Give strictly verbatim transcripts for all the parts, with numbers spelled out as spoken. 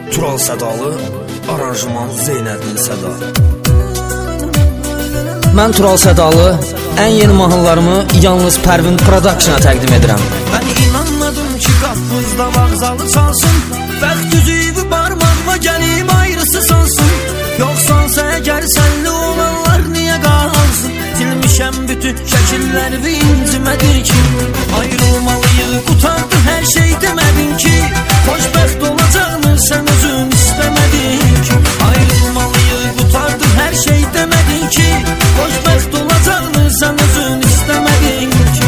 Tural Sədalı, aranjman Zeynədli Səda. Mən Tural Sədalı, ən yeni mahnılarımı yalnız Pərvin Production-a təqdim edirəm. Mən inanmadım ki, qapımızda vağzalı çalsın, bəxt üzüyü barmağıma gəlib ayrısı sansın. Yoxsansa əgər sənli olanlar niyə qalsın? Silmişəm bütün şəkilləri incimədir ki, ayrılmalıyıq, qutardı hər şey demədin ki, xoşbəxt olacaqmı sən özün istəmədin ki, ayrılmalıyıq, qutardı hər şey demədin ki, xoşbəxt olacaqmı sən özün istəmədin ki.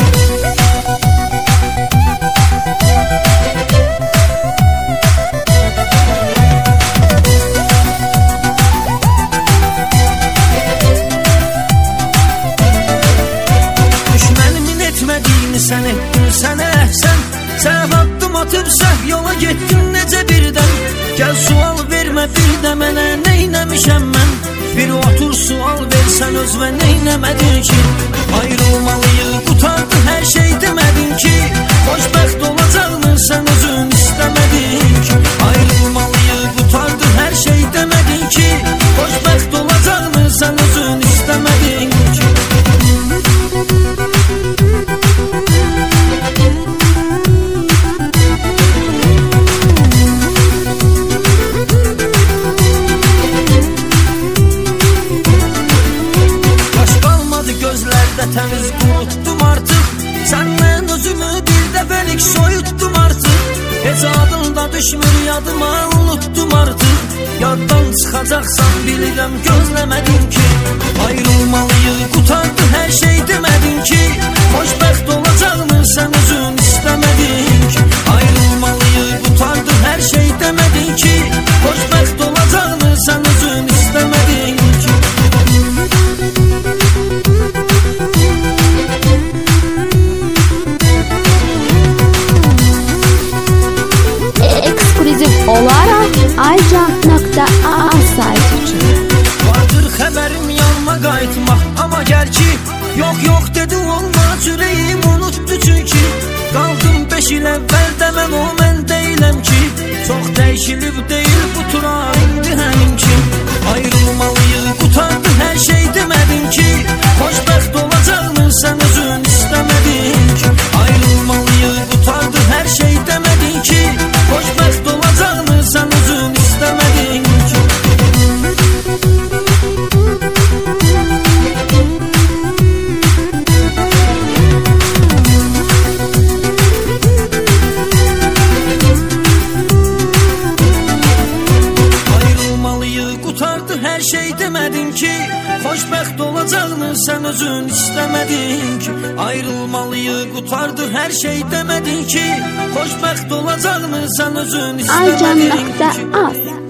Sən etdin, sənə əhsən, sən addım atıb səhv yola getdin necə birdən. Gəl sual vermə bir də mənə, neynəmişəm mən? Bir otur sual versən özvə, neynəmədin ki, ayrılmalıyıq, qutardı hər şey demədin ki, xoşbəxt olacaqmı sən özün istəmədin ki, ayrılmalıyıq, qutardı hər şey demədin ki, xoşbəxt olacaqmı sən özün istəmədin ki. Təmiz qurutdum artıq, səndən özümü bir dəfəlik soyutdum artıq, heç adında düşmür yadıma, unutdum artıq, yaddan çıxacaqsan bilirəm gözləmədin ki, ayrılmalıyıq, qutardı hər şey demədin ki, xoşbəxt olacaqmı sən özün istəmədin ki, ayrılmalıyıq, qutardı hər şey demədin ki, xoşbəxt olacaqmı sən özün istəmədin ki. olaraq aycan nöqtə a saytı üçün vardır xəbərim yanıma qayıtmaq, amma gəl ki, yox yox dedi olma, ürəyim unutdu çünki, qaldım beş il əvvəldə mən o mən deyiləm ki, çox dəyişilib deyil bu tural indi həmin ki, ayrılmalıyıq, qutardı hər şey demədin ki, xoşbəxt olacaqmı sən özün istəmədin ki, ayrılmalıyıq, qutardı hər şey demədin ki, xoşbəxt olacaqmı sən özün istəmədin ki. Ayrılmalıyıq, qutardı hər şey demədin ki, xoşbəxt olacaqmı sən özün istəmədin ki, ayrılmalıyıq, qutardı hər şey demədin ki, xoşbəxt olacaqmı sən özün istəmədin ki. aycan nöqtə a